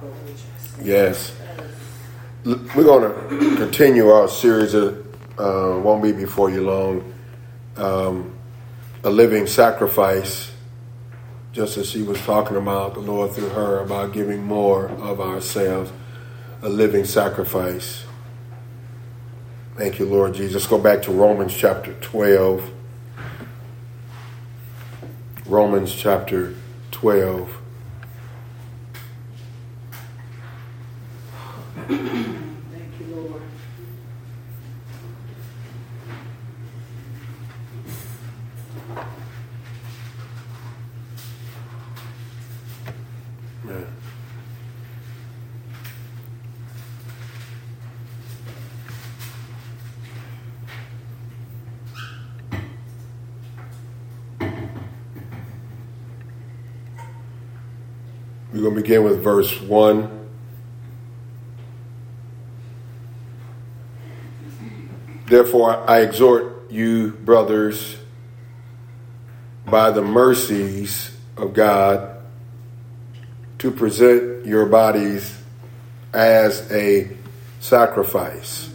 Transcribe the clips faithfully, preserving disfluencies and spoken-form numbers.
Yes. We're going to continue our series. Of, uh, won't be before you long. Um, a living sacrifice. Just as she was talking about the Lord through her about giving more of ourselves. A living sacrifice. Thank you, Lord Jesus. Let's go back to Romans chapter twelve. Romans chapter twelve. Thank you, Lord. Man. We're going to begin with verse one. Therefore, I exhort you, brothers, by the mercies of God, to present your bodies as a sacrifice,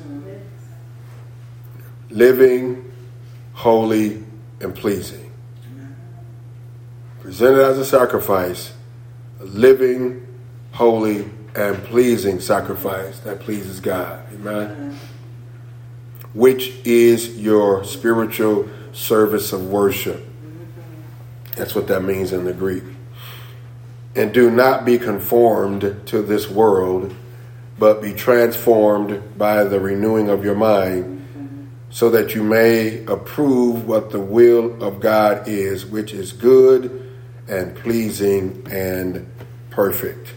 living, holy, and pleasing. Present it as a sacrifice, a living, holy, and pleasing sacrifice that pleases God. Amen. Which is your spiritual service of worship. That's what that means in the Greek. And do not be conformed to this world, but be transformed by the renewing of your mind, so that you may approve what the will of God is, which is good and pleasing and perfect.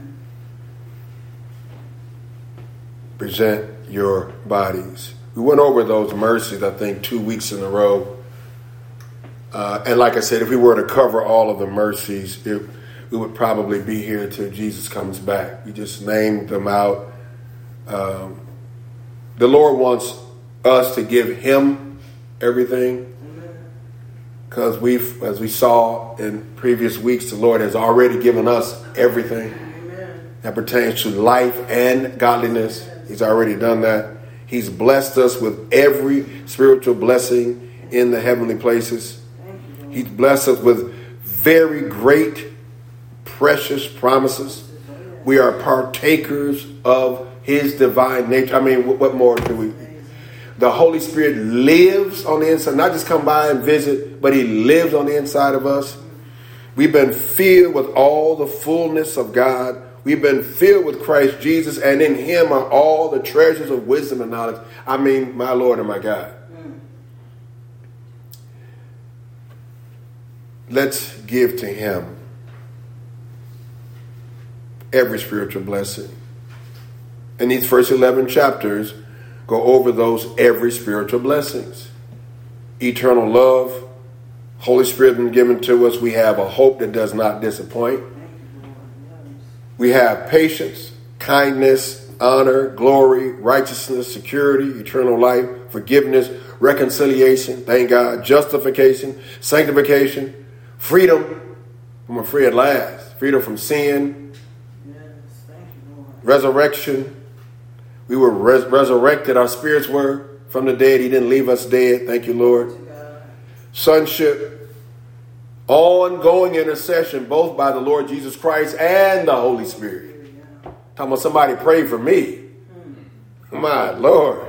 Present your bodies. We went over those mercies, I think, two weeks in a row. Uh, and like I said, if we were to cover all of the mercies, it, we would probably be here till Jesus comes back. We just named them out. Um, the Lord wants us to give him everything. Because we, as we saw in previous weeks, the Lord has already given us everything that pertains to life and godliness. He's already done that. He's blessed us with every spiritual blessing in the heavenly places. He's blessed us with very great, precious promises. We are partakers of his divine nature. I mean, what more do we? The Holy Spirit lives on the inside, not just come by and visit, but he lives on the inside of us. We've been filled with all the fullness of God. We've been filled with Christ Jesus, and in him are all the treasures of wisdom and knowledge. I mean, my Lord and my God. Mm. Let's give to him every spiritual blessing. And these first eleven chapters go over those every spiritual blessings. Eternal love, Holy Spirit been given to us. We have a hope that does not disappoint. We have patience, kindness, honor, glory, righteousness, security, eternal life, forgiveness, reconciliation, thank God, justification, sanctification, freedom from a free at last, freedom from sin, yes, thank you, Lord. Resurrection. We were res- resurrected, our spirits were from the dead. He didn't leave us dead, thank you, Lord. Sonship. Ongoing intercession, both by the Lord Jesus Christ and the Holy Spirit. Talking about somebody pray for me. My Lord.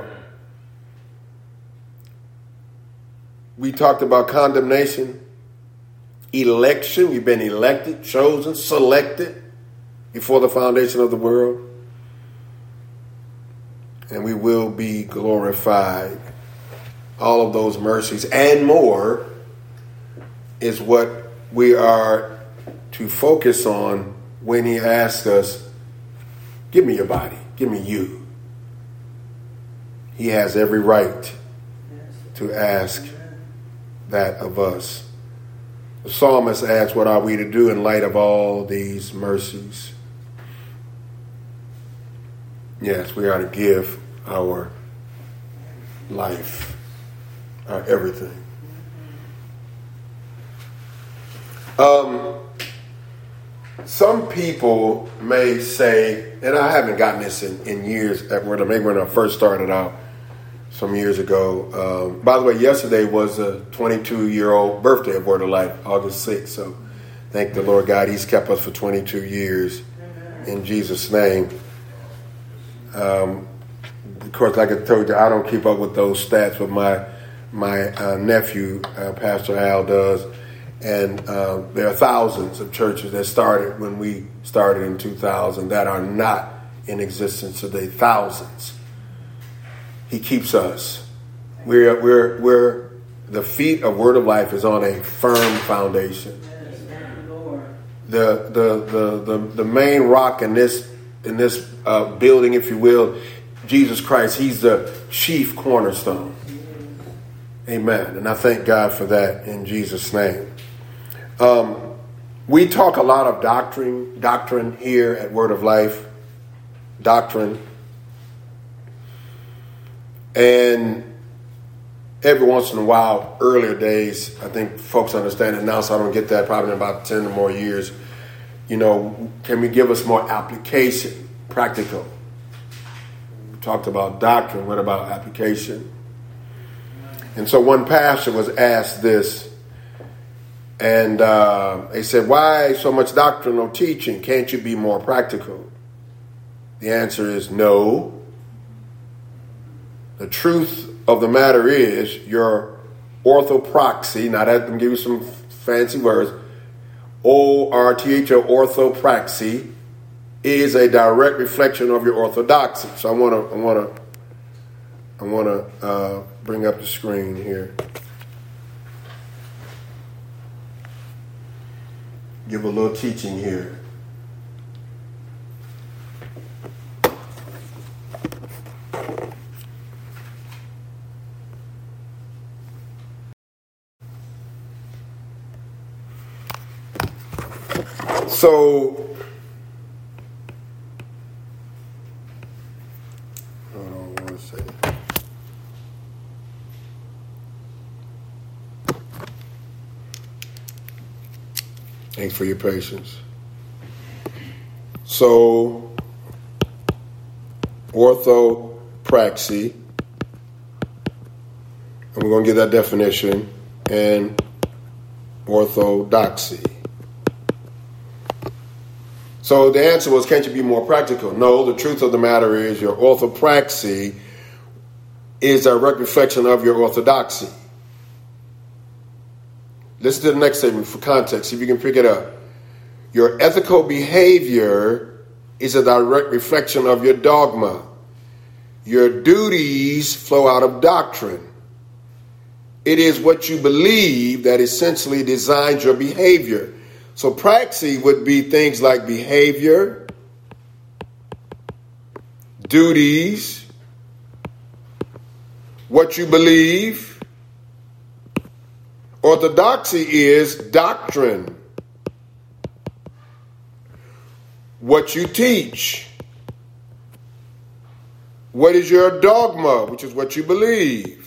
We talked about condemnation, election. We've been elected, chosen, selected before the foundation of the world. And we will be glorified. All of those mercies and more is what we are to focus on when he asks us, give me your body, give me you. He has every right to ask that of us. The psalmist asks, what are we to do in light of all these mercies? Yes, we are to give our life, our everything. Um, Some people may say, and I haven't gotten this in, in years, at where maybe when I first started out some years ago. Um, by the way, yesterday was a twenty-two-year-old birthday of Word of Life, August sixth. So thank the Lord God, He's kept us for twenty-two years in Jesus' name. Um, of course, like I told you, I don't keep up with those stats, but my my uh, nephew, uh, Pastor Al, does. And uh, there are thousands of churches that started when we started in two thousand that are not in existence today. Thousands. He keeps us. We're we're we're the feet of Word of Life is on a firm foundation. The the the the, the main rock in this in this uh, building, if you will, Jesus Christ. He's the chief cornerstone. Amen. And I thank God for that in Jesus' name. Um, we talk a lot of doctrine, doctrine here at Word of Life, doctrine. And every once in a while, earlier days, I think folks understand it now, so I don't get that probably in about ten or more years. You know, can we give us more application, practical? We talked about doctrine, what about application? And so one pastor was asked this, and uh, they said, why so much doctrinal teaching? Can't you be more practical? The answer is no. The truth of the matter is your orthopraxy, now that I'm give you some fancy words, O R T H O, orthopraxy, is a direct reflection of your orthodoxy. So I want to I want to I want to uh, bring up the screen here. Give a little teaching here. So, hold on one second. Thanks for your patience. So, orthopraxy, and we're going to give that definition, and orthodoxy. So the answer was, can't you be more practical? No, the truth of the matter is your orthopraxy is a direct reflection of your orthodoxy. Listen to the next statement for context, see if you can pick it up. Your ethical behavior is a direct reflection of your dogma. Your duties flow out of doctrine. It is what you believe that essentially designs your behavior. So praxis would be things like behavior, duties, what you believe. Orthodoxy is doctrine, what you teach. What is your dogma, which is what you believe.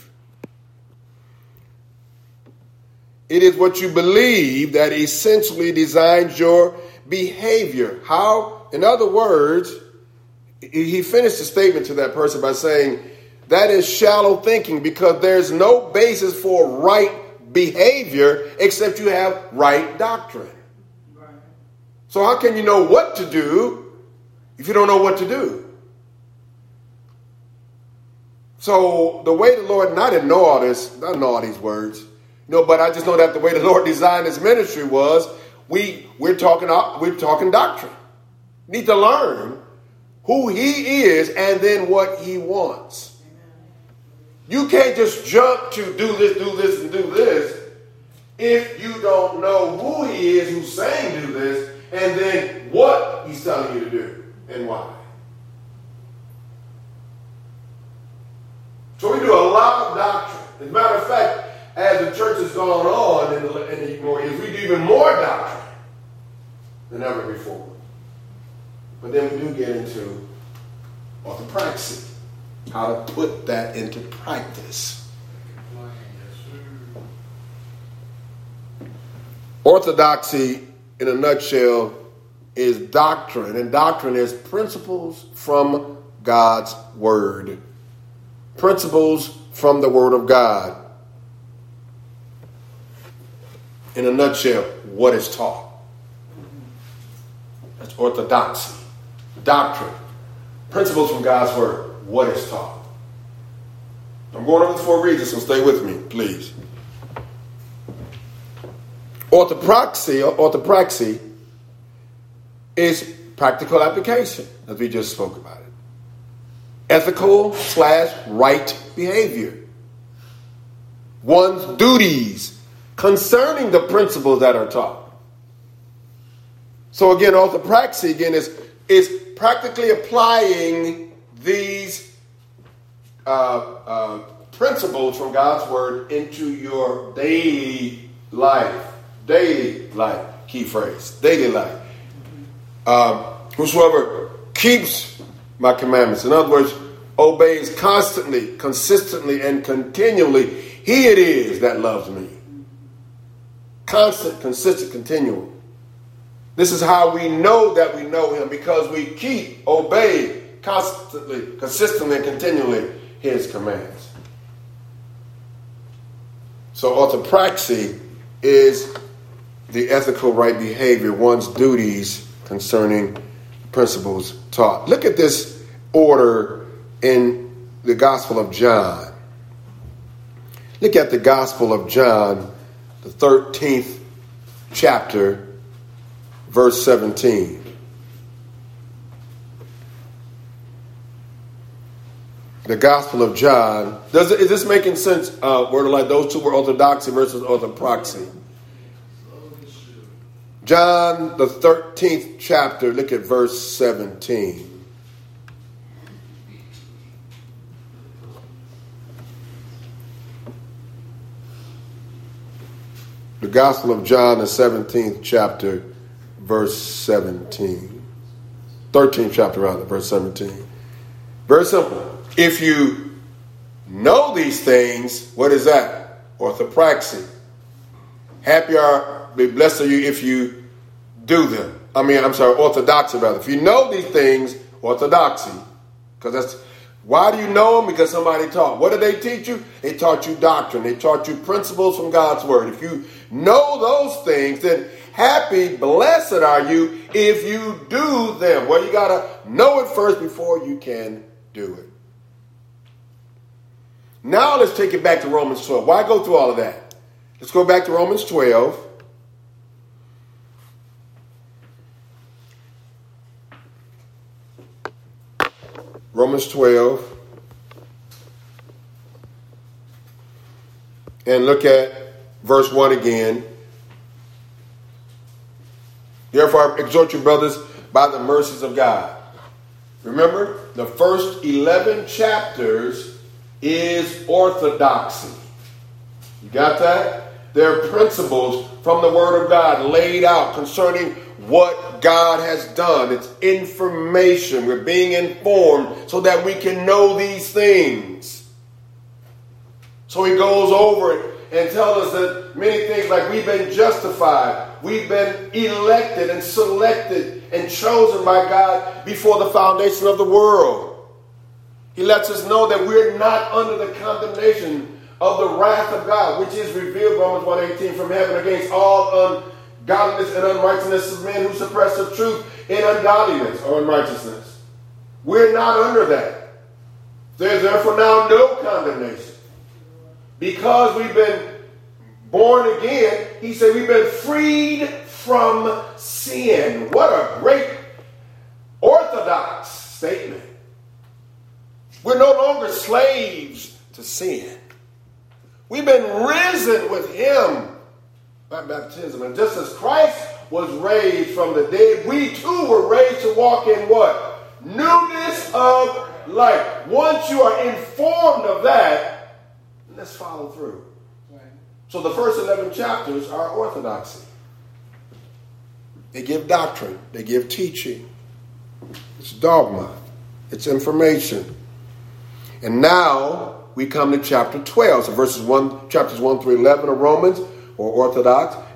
It is what you believe that essentially designs your behavior. How? In other words, he finished the statement to that person by saying, that is shallow thinking because there's no basis for right behavior except you have right doctrine. Right. So how can you know what to do if you don't know what to do? So the way the Lord, and I didn't know all this, I didn't know all these words. No, but I just know that the way the Lord designed His ministry was we we're talking we're talking doctrine. We need to learn who He is and then what He wants. You can't just jump to do this, do this, and do this if you don't know who He is who's saying do this and then what He's telling you to do and why. So we do a lot of doctrine. As a matter of fact, as the church has gone on in the, in the more years, we do even more doctrine than ever before. But then we do get into orthopraxy, how to put that into practice. Orthodoxy, in a nutshell, is doctrine, and doctrine is principles from God's word. Principles from the word of God. In a nutshell, what is taught. That's orthodoxy. Doctrine. Principles from God's word. What is taught. I'm going over this for a reason, so stay with me, please. Orthopraxy, or orthopraxy is practical application, as we just spoke about it. Ethical slash right behavior. One's duties concerning the principles that are taught. So again, orthopraxy again is, is practically applying these uh, uh, principles from God's word into your daily life. Daily life, key phrase, daily life. Um, whosoever keeps my commandments, in other words, obeys constantly, consistently, and continually, he it is that loves me. Constant, consistent, continual. This is how we know that we know him, because we keep, obey constantly, consistently, and continually his commands. So orthopraxy is the ethical right behavior, one's duties concerning principles taught. Look at this order in the Gospel of John. Look at the Gospel of John, the thirteenth chapter, verse seventeen. The Gospel of John. Does it, is this making sense? Uh, word of life. Those two were orthodoxy versus orthopraxy. John, the thirteenth chapter, look at verse seventeen. The Gospel of John, the seventeenth chapter, verse seventeen. thirteenth chapter, rather, verse seventeen. Very simple. If you know these things, what is that? Orthopraxy. Happy are, be blessed are you if you do them. I mean, I'm sorry, orthodoxy rather. If you know these things, orthodoxy. Because that's, why do you know them? Because somebody taught. What did they teach you? They taught you doctrine. They taught you principles from God's word. If you know those things, then happy, blessed are you if you do them. Well, you got to know it first before you can do it. Now let's take it back to Romans twelve. Why go through all of that? Let's go back to Romans twelve. Romans twelve. And look at verse one again. Therefore, I exhort you, brothers, by the mercies of God. Remember, the first eleven chapters is orthodoxy. You got that? There are principles from the Word of God laid out concerning what God has done. It's information. We're being informed so that we can know these things. So he goes over it and tells us that many things, like we've been justified, we've been elected and selected and chosen by God before the foundation of the world. He lets us know that we're not under the condemnation of the wrath of God, which is revealed, Romans one eighteen, from heaven against all ungodliness and unrighteousness of men who suppress the truth in ungodliness or unrighteousness. We're not under that. There's therefore now no condemnation. Because we've been born again, he said we've been freed from sin. What a great orthodox statement. We're no longer slaves to sin. We've been risen with him by baptism. And just as Christ was raised from the dead, we too were raised to walk in what? Newness of life. Once you are informed of that, let's follow through. Right. So the first eleven chapters are orthodoxy. They give doctrine. They give teaching. It's dogma. It's information. And now we come to chapter twelve. So verses one, chapters one through eleven of Romans, or Orthodox.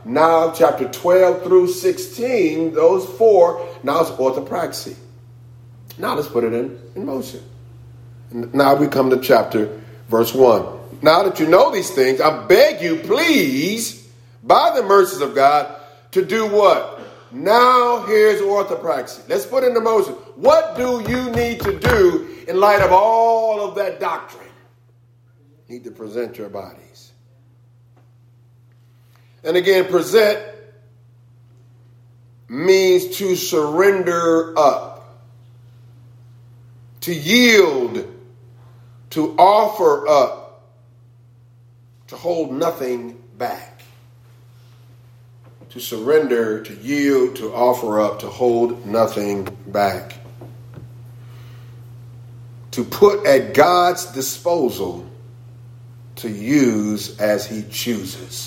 Now, chapter twelve through sixteen, those four, now it's orthopraxy. Now let's put it in, in motion. Now we come to chapter verse one. Now that you know these things, I beg you, please, by the mercies of God, to do what? Now here's orthopraxy. Let's put it into motion. What do you need to do in light of all of that doctrine? You need to present your bodies. And again, present means to surrender up, to yield, to offer up, to hold nothing back. To surrender, to yield, to offer up, to hold nothing back. To put at God's disposal, to use as he chooses.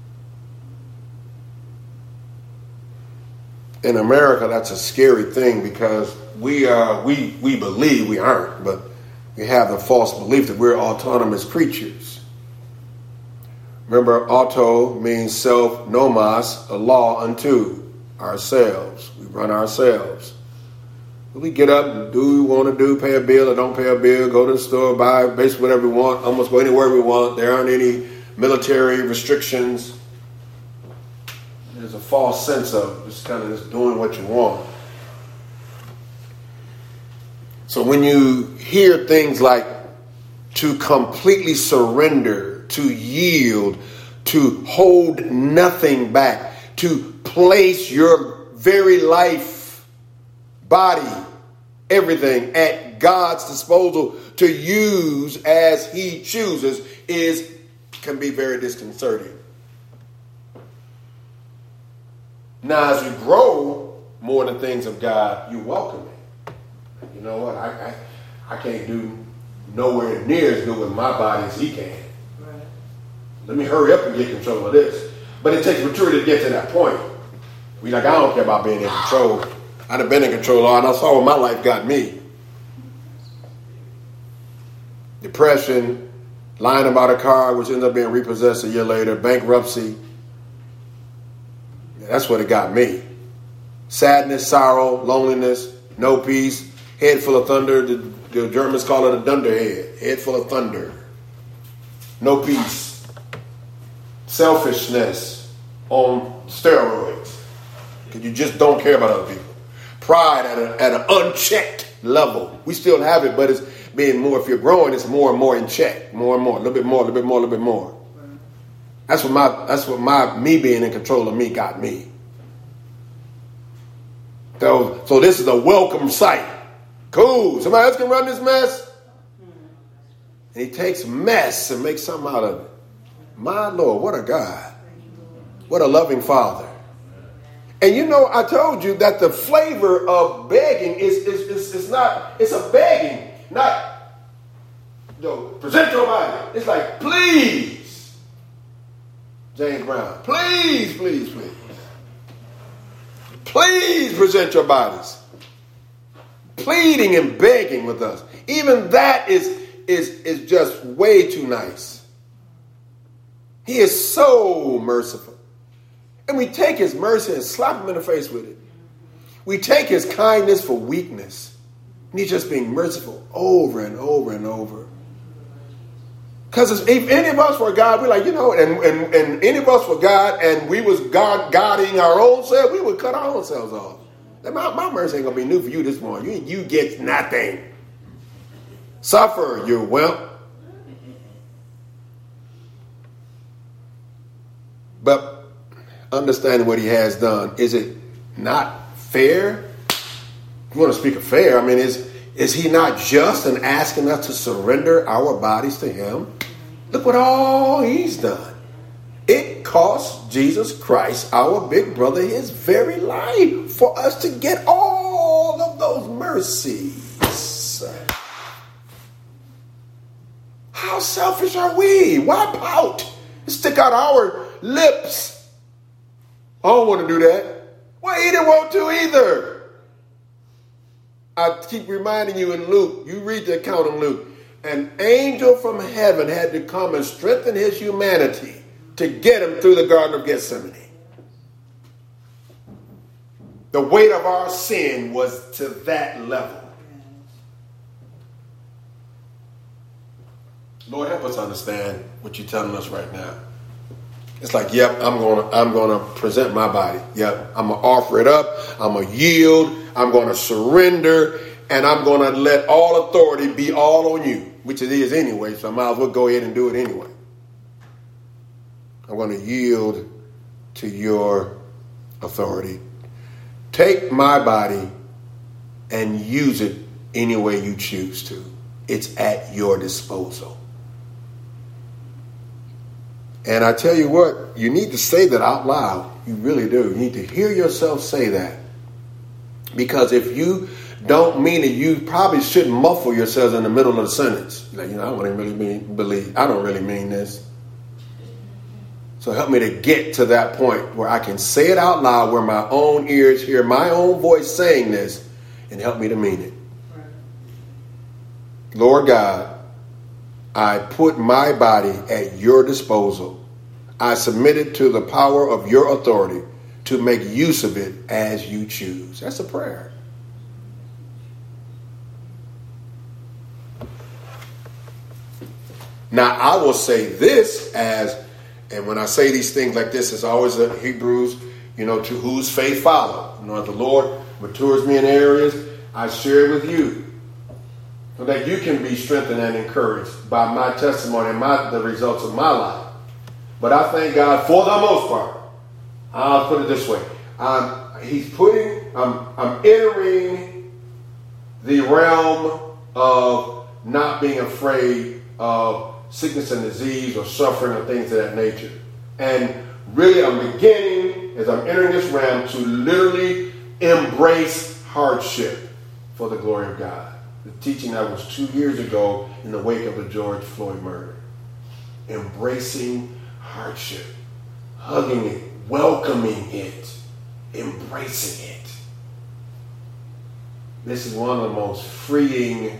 In America, that's a scary thing because we are we we believe we aren't, but we have the false belief that we're autonomous creatures. Remember, auto means self, nomos, a law unto ourselves. We run ourselves. We get up and do what we want to do, pay a bill or don't pay a bill, go to the store, buy basically whatever we want, almost go anywhere we want. There aren't any military restrictions. There's a false sense of just kind of just doing what you want. So when you hear things like to completely surrender, to yield, to hold nothing back, to place your very life, body, everything at God's disposal to use as he chooses is can be very disconcerting. Now, as you grow more in the things of God, you welcome it. You know what? I, I I can't do nowhere near as good with my body as he can. Right. Let me hurry up and get control of this. But it takes maturity to get to that point. We like, I don't care about being in control. I'd have been in control, and I saw what my life got me. Depression, lying about a car, which ends up being repossessed a year later, bankruptcy. That's what it got me. Sadness, sorrow, loneliness, no peace, head full of thunder. The, the Germans call it a dunderhead, head full of thunder. No peace. Selfishness on steroids. Because you just don't care about other people. Pride at, a, at an unchecked level. We still have it, but it's being more, if you're growing, it's more and more in check. More and more, a little bit more, a little bit more, a little bit more. That's what my that's what my me being in control of me got me. So, so this is a welcome sight. Cool. Somebody else can run this mess. And he takes mess and makes something out of it. My Lord, what a God. What a loving Father. And you know, I told you that the flavor of begging is is, is, is not, it's a begging, not, you know, present your body. It's like, please. James Brown, please, please, please. Please present your bodies. Pleading and begging with us. Even that is, is, is just way too nice. He is so merciful. And we take his mercy and slap him in the face with it. We take his kindness for weakness. And he's just being merciful over and over and over. Because if any of us were God, we're like, you know, and, and, and any of us were God and we was God guarding our own self, we would cut our own selves off. My, my mercy ain't going to be new for you this morning. You, you get nothing. Suffer, you wimp. But understanding what he has done, is it not fair? You want to speak of fair, I mean, is, is he not just in asking us to surrender our bodies to him? Look what all he's done. It cost Jesus Christ, our big brother, his very life for us to get all of those mercies. How selfish are we? Why pout? Stick out our lips. I don't want to do that. Well, he didn't want to either. I keep reminding you in Luke, you read the account in Luke, an angel from heaven had to come and strengthen his humanity to get him through the Garden of Gethsemane. The weight of our sin was to that level. Lord, help us understand what you're telling us right now. It's like, yep, I'm gonna I'm gonna present my body. Yep, I'm gonna offer it up. I'm gonna yield. I'm gonna surrender, and I'm gonna let all authority be all on you, which it is anyway. So I might as well go ahead and do it anyway. I'm gonna yield to your authority. Take my body and use it any way you choose to. It's at your disposal. And I tell you what, you need to say that out loud. You really do. You need to hear yourself say that. Because if you don't mean it, you probably shouldn't muffle yourselves in the middle of the sentence. Like, you know, I don't really mean, believe, I don't really mean this. So help me to get to that point where I can say it out loud, where my own ears hear my own voice saying this, and help me to mean it. Right. Lord God, I put my body at your disposal. I submit it to the power of your authority to make use of it as you choose. That's a prayer. Now, I will say this as, and when I say these things like this, it's always a Hebrews, you know, to whose faith follow. You know, if the Lord matures me in areas, I share it with you, so that you can be strengthened and encouraged by my testimony and my, the results of my life. But I thank God for the most part. I'll put it this way. Um, he's putting, um, I'm entering the realm of not being afraid of sickness and disease or suffering or things of that nature. And really I'm beginning, as I'm entering this realm, to literally embrace hardship for the glory of God. The teaching that was two years ago in the wake of the George Floyd murder. Embracing hardship. Hugging it. Welcoming it. Embracing it. This is one of the most freeing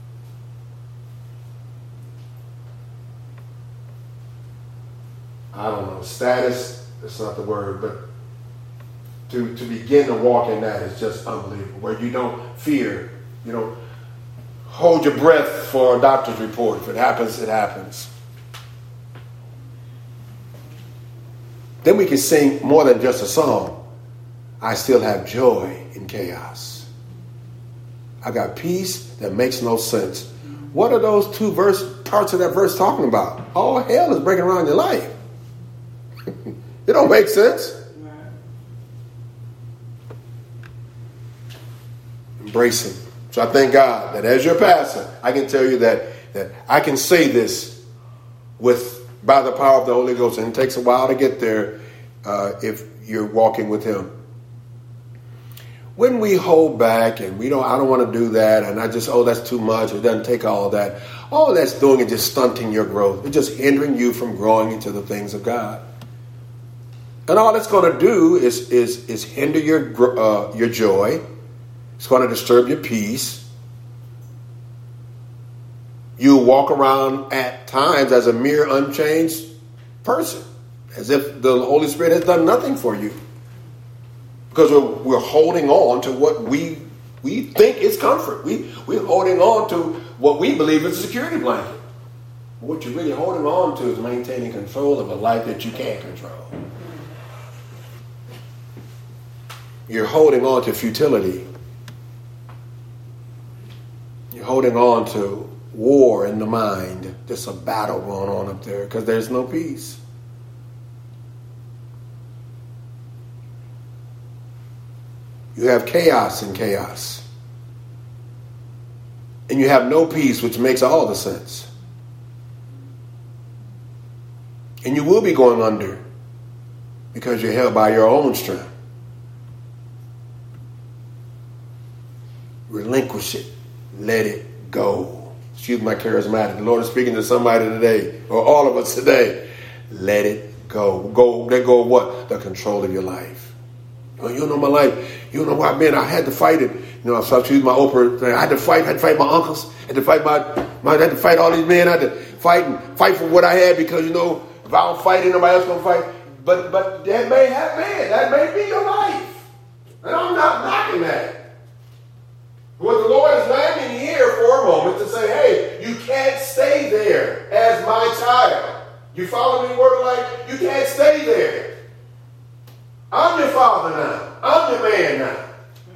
I don't know, status, that's not the word, but to, to begin to walk in that is just unbelievable. Where you don't fear, you don't hold your breath for a doctor's report. If it happens, it happens. Then we can sing more than just a song. I still have joy in chaos. I got peace that makes no sense. What are those two verse parts of that verse talking about? All hell is breaking around your life. It don't make sense. Embracing. So I thank God that as your pastor, I can tell you that, that I can say this with by the power of the Holy Ghost. And it takes a while to get there uh, if you're walking with him. When we hold back and we don't, I don't want to do that, and I just, oh, that's too much. It doesn't take all that. All that's doing is just stunting your growth. It's just hindering you from growing into the things of God. And all it's going to do is is is hinder your uh, your joy. It's going to disturb your peace. You walk around at times as a mere unchanged person, as if the Holy Spirit has done nothing for you, because we're, we're holding on to what we we think is comfort. We we're holding on to what we believe is a security blanket. What you're really holding on to is maintaining control of a life that you can't control. You're holding on to futility. You're holding on to war in the mind. There's a battle going on up there because there's no peace. You have chaos in chaos. And you have no peace, which makes all the sense. And you will be going under because you're held by your own strength. Relinquish it. Let it go. Excuse my charismatic. The Lord is speaking to somebody today, or all of us today. Let it go. Go. Let go of what? The control of your life. You don't know my life. You don't know where I've been. I had to fight it. You know, so I choose my Oprah. I had to fight. I had to fight my uncles. I had to fight my, my. I had to fight all these men. I had to fight and fight for what I had, because, you know, if I don't fight, nobody else gonna fight. But but that may have been. That may be your life. And I'm not knocking that. What the Lord is landing here for a moment to say, hey, you can't stay there as my child. You follow me, word like you can't stay there. I'm your father now. I'm your man now.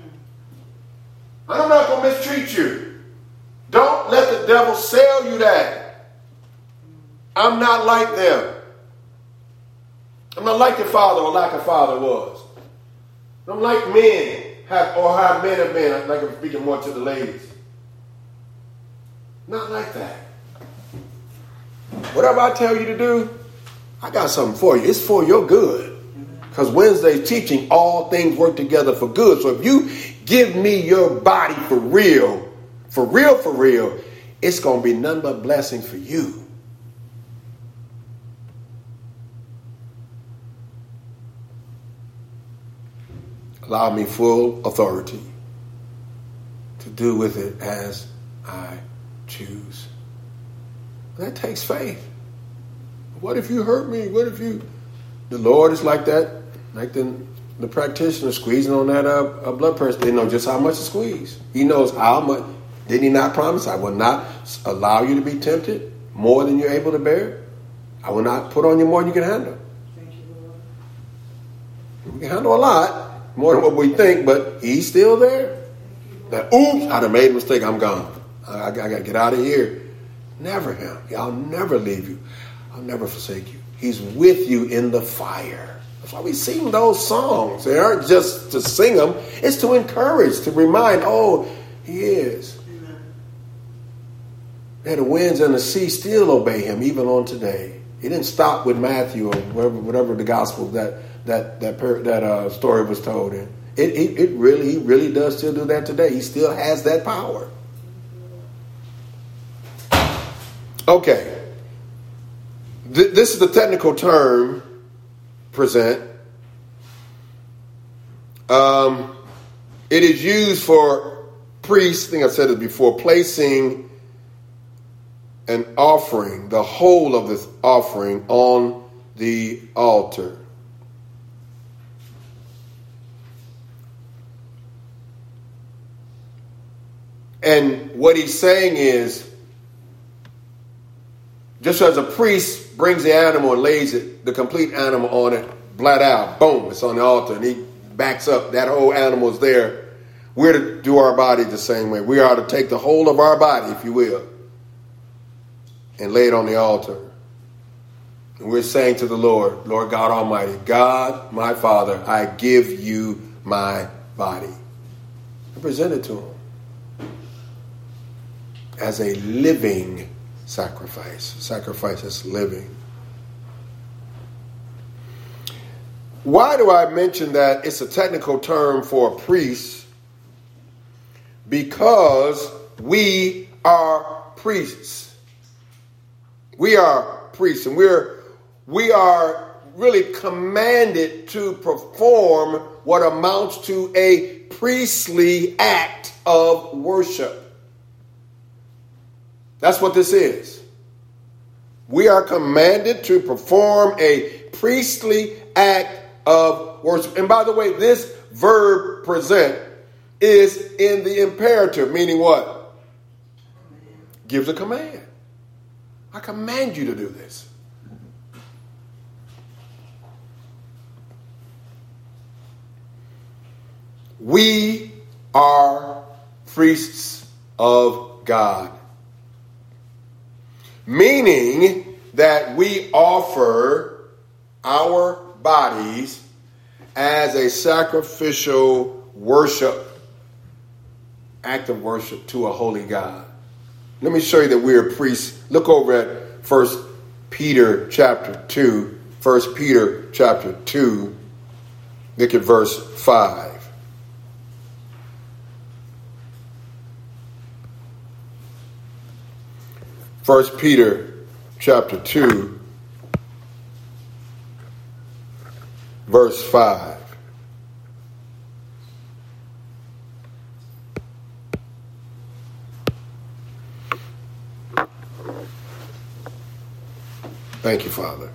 I'm not going to mistreat you. Don't let the devil sell you that. I'm not like them. I'm not like your father or like a father was. I'm like men have or how men have been. Like I'm speaking more to the ladies. Not like that. Whatever I tell you to do, I got something for you. It's for your good. Because Wednesday's teaching, all things work together for good. So if you give me your body for real, for real, for real, it's going to be none but blessings for you. Allow me full authority to do with it as I choose. That takes faith. What if you hurt me? What if you... The Lord is like that, like the, the practitioner squeezing on that uh, uh, blood pressure. They know just how much to squeeze. He knows how much. Did he not promise? I will not allow you to be tempted more than you're able to bear. I will not put on you more than you can handle. Thank you, Lord. We can handle a lot, more than what we think, but he's still there. That, oops, I done made a mistake. I'm gone. I, I, I got to get out of here. Never him. I'll never leave you. I'll never forsake you. He's with you in the fire. That's why we sing those songs. They aren't just to sing them. It's to encourage, to remind, oh, he is. Amen. And the winds and the sea still obey him, even on today. He didn't stop with Matthew or whatever, whatever the gospel that that that that uh, story was told in. It, it, it really, he really does still do that today. He still has that power. Okay. This is the technical term, present. Um, it is used for priests, I think I said it before, placing an offering, the whole of this offering, on the altar. And what he's saying is, just as a priest brings the animal and lays it, the complete animal on it, flat out, boom, it's on the altar, and he backs up, that whole animal is there. We're to do our body the same way. We are to take the whole of our body, if you will, and lay it on the altar. And we're saying to the Lord, Lord God Almighty, God, my Father, I give you my body. I present it to him as a living sacrifice. Sacrifice is living. Why do I mention that it's a technical term for a priest? Because we are priests. We are priests, and we're we are really commanded to perform what amounts to a priestly act of worship. That's what this is. We are commanded to perform a priestly act of worship. And by the way, this verb present is in the imperative, meaning what? Gives a command. I command you to do this. We are priests of God. Meaning that we offer our bodies as a sacrificial worship, act of worship to a holy God. Let me show you that we're priests. Look over at First Peter chapter two. First Peter chapter two. Look at verse five. First Peter chapter two, verse five. Thank you, Father.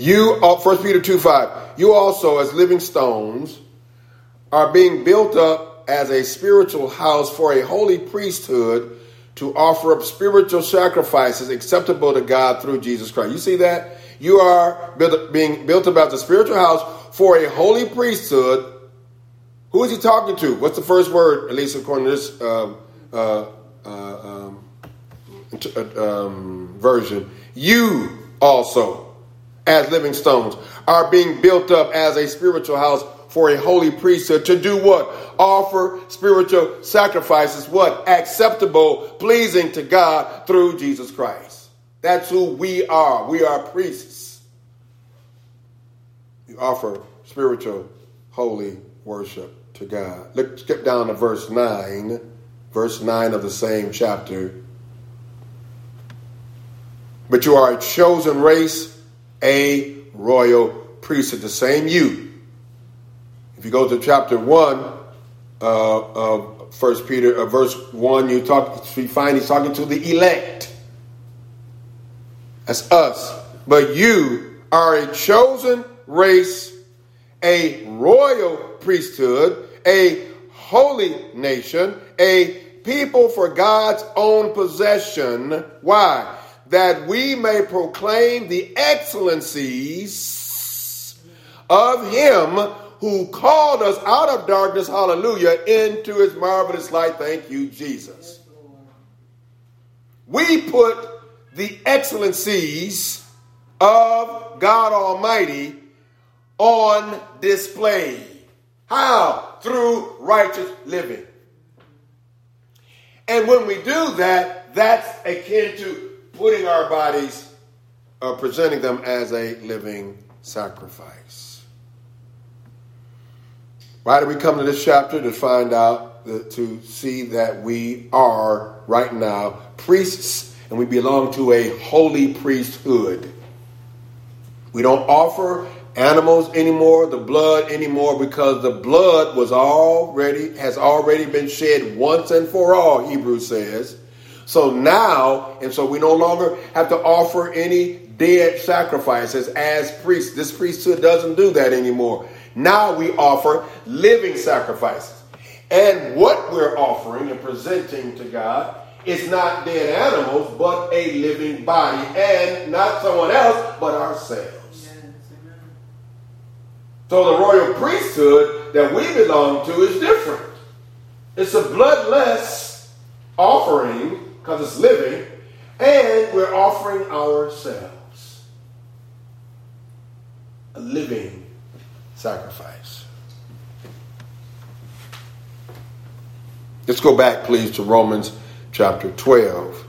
You, First Peter two five, you also as living stones are being built up as a spiritual house for a holy priesthood to offer up spiritual sacrifices acceptable to God through Jesus Christ. You see that? You are built, being built up as a spiritual house for a holy priesthood. Who is he talking to? What's the first word, at least according to this um, uh, uh, um, um, version? You also, as living stones, are being built up as a spiritual house for a holy priesthood to do what? Offer spiritual sacrifices, what? Acceptable, pleasing to God through Jesus Christ. That's who we are. We are priests. We offer spiritual, holy worship to God. Let's skip down to verse nine. Verse nine of the same chapter. But you are a chosen race, a royal priesthood. The same you. If you go to chapter one uh, of First Peter, uh, verse one, you talk. You find he's talking to the elect. That's us. But you are a chosen race, a royal priesthood, a holy nation, a people for God's own possession. Why? That we may proclaim the excellencies of him who called us out of darkness, hallelujah, into his marvelous light. Thank you, Jesus. We put the excellencies of God Almighty on display. How? Through righteous living. And when we do that, that's akin to putting our bodies, uh, presenting them as a living sacrifice. Why did we come to this chapter? To find out, uh, to see that we are right now priests and we belong to a holy priesthood. We don't offer animals anymore, the blood anymore, because the blood was already, has already been shed once and for all, Hebrews says. So now, and so we no longer have to offer any dead sacrifices as priests. This priesthood doesn't do that anymore. Now we offer living sacrifices. And what we're offering and presenting to God is not dead animals, but a living body. And not someone else, but ourselves. So the royal priesthood that we belong to is different. It's a bloodless offering, because it's living, and we're offering ourselves a living sacrifice. Let's go back, please, to Romans chapter twelve.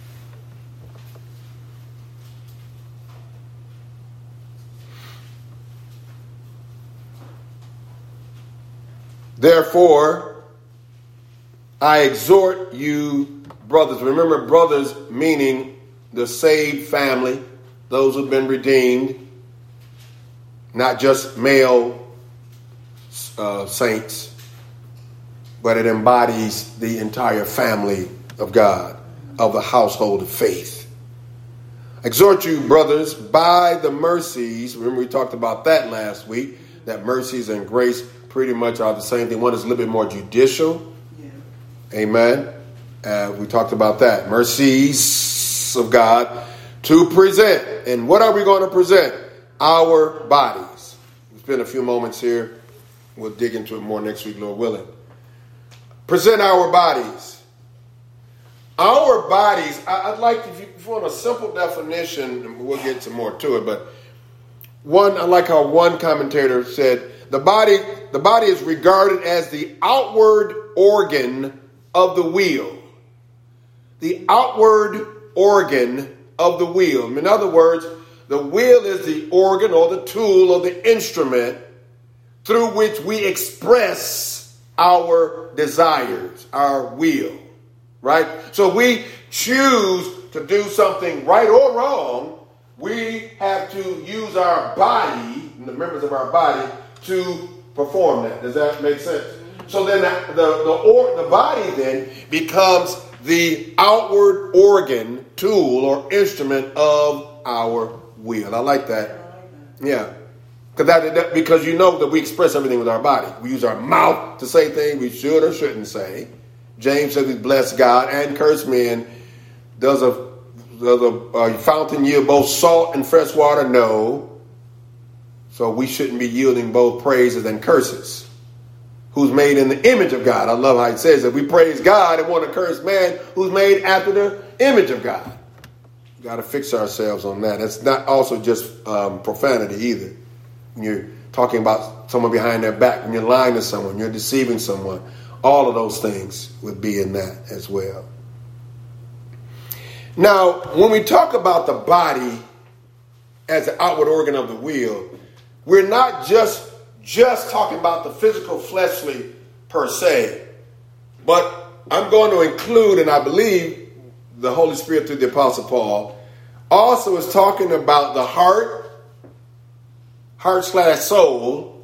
Therefore, I exhort you, brothers. Remember, brothers meaning the saved family, those who've been redeemed, not just male uh, saints, but it embodies the entire family of God, of the household of faith. Exhort you, brothers, by the mercies. Remember, we talked about that last week, that mercies and grace pretty much are the same thing. One is a little bit more judicial. Yeah. Amen. Uh, we talked about that. Mercies of God to present. And what are we going to present? Our bodies. We'll spend a few moments here. We'll dig into it more next week, Lord willing. Present our bodies. Our bodies, I'd like, if you, if you want a simple definition, we'll get some more to it, but one, I like how one commentator said, the body, the body is regarded as the outward organ of the wheel. The outward organ of the wheel. In other words, the wheel is the organ or the tool or the instrument through which we express our desires, our will, right? So we choose to do something right or wrong. We have to use our body, the members of our body, to perform that. Does that make sense? So then the, the, the, or, the body then becomes the outward organ, tool, or instrument of our will. I like that. Yeah. Because that, that, because you know that we express everything with our body. We use our mouth to say things we should or shouldn't say. James says we bless God and curse men. Does a, does a, a fountain yield both salt and fresh water? No. So we shouldn't be yielding both praises and curses. Who's made in the image of God. I love how it says that we praise God and want to curse man who's made after the image of God. We've got to fix ourselves on that. It's not also just um, profanity either. When you're talking about someone behind their back, when you're lying to someone, you're deceiving someone, all of those things would be in that as well. Now, when we talk about the body as the outward organ of the will, we're not just just talking about the physical fleshly per se, but I'm going to include, and I believe the Holy Spirit through the Apostle Paul also is talking about the heart, heart slash soul,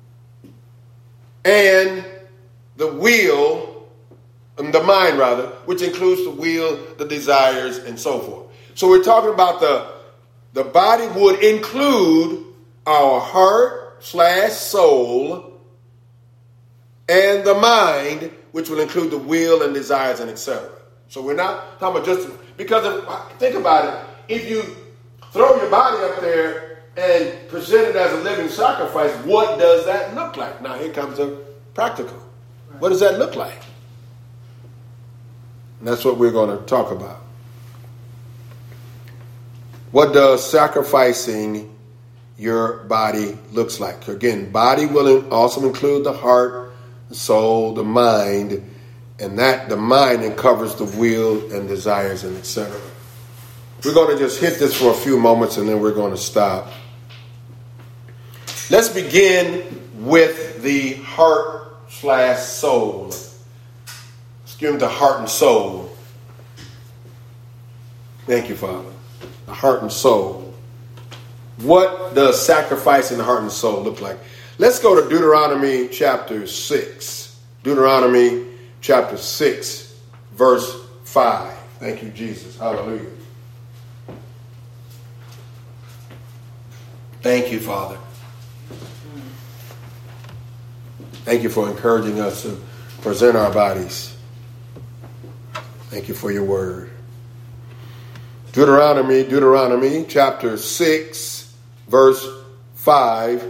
and the will, and the mind rather, which includes the will, the desires, and so forth. So we're talking about the, the body would include our heart, slash soul, and the mind, which will include the will and desires and et cetera. So we're not talking about just because of, think about it. If you throw your body up there and present it as a living sacrifice, what does that look like? Now here comes the practical. What does that look like? And that's what we're going to talk about. What does sacrificing your body looks like? Again, body will also include the heart, the soul, the mind, and that the mind covers the will and desires and et cetera. We're going to just hit this for a few moments and then we're going to stop. Let's begin with the heart slash soul. Excuse me, the heart and soul. Thank you, Father. The heart and soul. What does sacrificing the heart and soul look like? Let's go to Deuteronomy chapter six. Deuteronomy chapter six, verse five. Thank you, Jesus. Hallelujah. Thank you, Father. Thank you for encouraging us to present our bodies. Thank you for your word. Deuteronomy, Deuteronomy chapter six, verse five.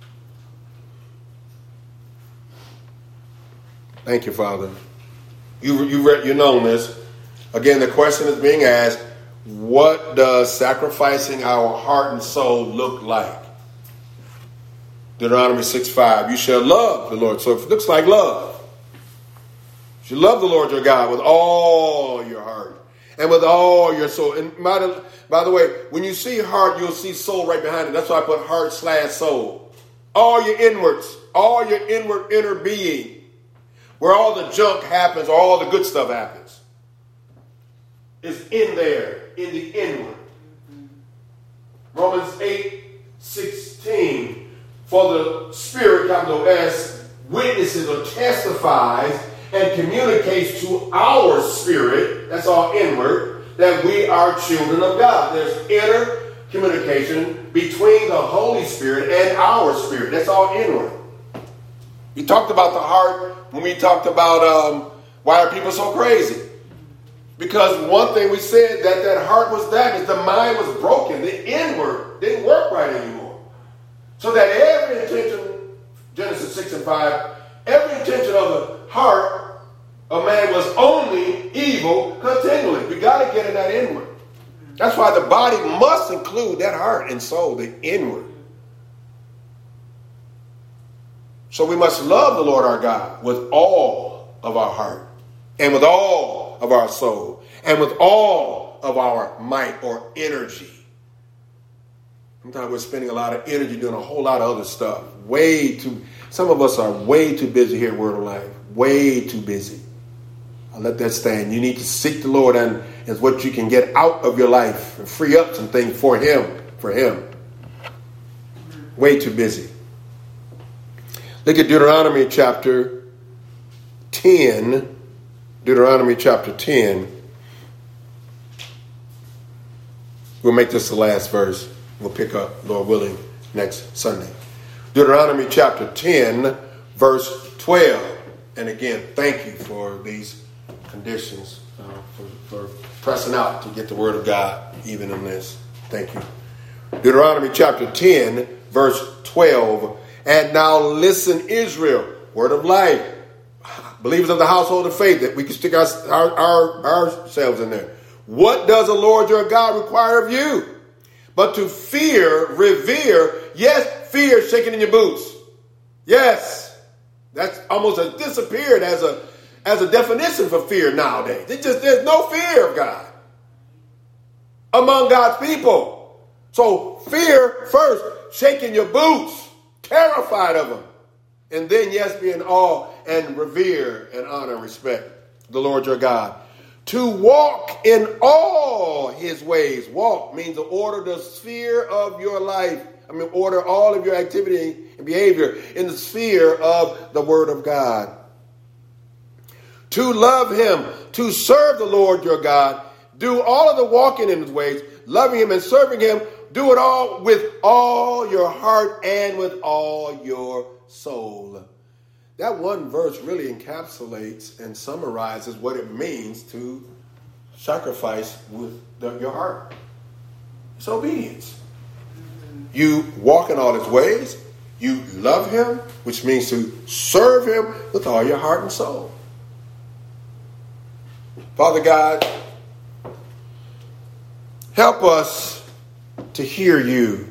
Thank you, Father. You you read you know this. Again, the question is being asked, what does sacrificing our heart and soul look like? Deuteronomy six five. You shall love the Lord. So it looks like love. You should love the Lord your God with all your heart and with all your soul. And by, by the way, when you see heart, you'll see soul right behind it. That's why I put heart slash soul. All your inwards, all your inward inner being, where all the junk happens, or all the good stuff happens, is in there, in the inward. Romans eight sixteen. For the Spirit, capital S, witnesses or testifies and communicates to our spirit, that's all inward, that we are children of God. There's inner communication between the Holy Spirit and our spirit. That's all inward. We talked about the heart when we talked about um, why are people so crazy? Because one thing we said that that heart was damaged, the mind was broken, the inward didn't work right anymore. So that every intention, Genesis six and five, every intention of the heart of man was only evil continually. We got to get in that inward. That's why the body must include that heart and soul, the inward. So we must love the Lord our God with all of our heart and with all of our soul and with all of our might or energy. Sometimes we're spending a lot of energy doing a whole lot of other stuff. Way too, some of us are way too busy here at Word of Life. Way too busy. I'll let that stand. You need to seek the Lord and is what you can get out of your life and free up some things for Him, for Him. Way too busy. Look at Deuteronomy chapter ten. Deuteronomy chapter ten. We'll make this the last verse. We'll pick up, Lord willing, next Sunday. Deuteronomy chapter ten, verse twelve. And again, thank you for these conditions, uh, for, for pressing out to get the word of God even in this. Thank you. Deuteronomy chapter ten, verse twelve. And now listen, Israel, word of life, believers of the household of faith, that we can stick our, our, our, ourselves in there. What does the Lord your God require of you? But to fear, revere, yes, fear shaking in your boots. Yes. That's almost a, disappeared as a as a definition for fear nowadays. It just there's no fear of God among God's people. So fear first, shaking your boots, terrified of him. And then, yes, be in awe and revere and honor and respect the Lord your God. To walk in all his ways. Walk means to order the sphere of your life. I mean, order all of your activity and behavior in the sphere of the word of God. To love him, to serve the Lord your God. Do all of the walking in his ways, loving him and serving him. Do it all with all your heart and with all your soul. That one verse really encapsulates and summarizes what it means to sacrifice with the, your heart. It's obedience. You walk in all his ways. You love him, which means to serve him with all your heart and soul. Father God, help us to hear you.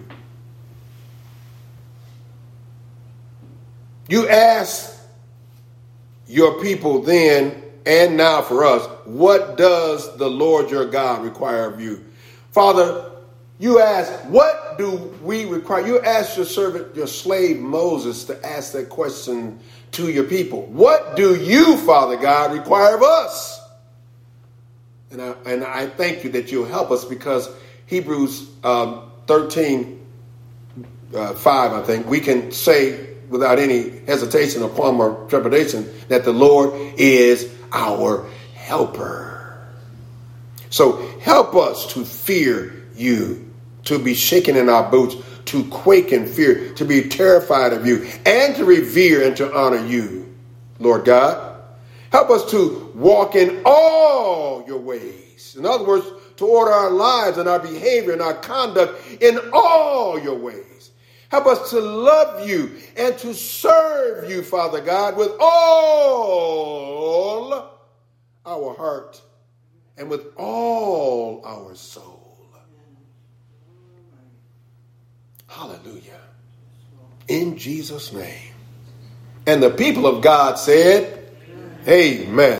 You asked your people then and now for us, what does the Lord your God require of you? Father, you ask, what do we require? You asked your servant, your slave Moses, to ask that question to your people. What do you, Father God, require of us? And I, and I thank you that you'll help us, because Hebrews um, thirteen, uh, five, I think, we can say without any hesitation or qualm or trepidation that the Lord is our helper. So help us to fear you, to be shaken in our boots, to quake in fear, to be terrified of you, and to revere and to honor you, Lord God. Help us to walk in all your ways. In other words, to order our lives and our behavior and our conduct in all your ways. Help us to love you and to serve you, Father God, with all our heart and with all our soul. Hallelujah. In Jesus' name. And the people of God said, amen.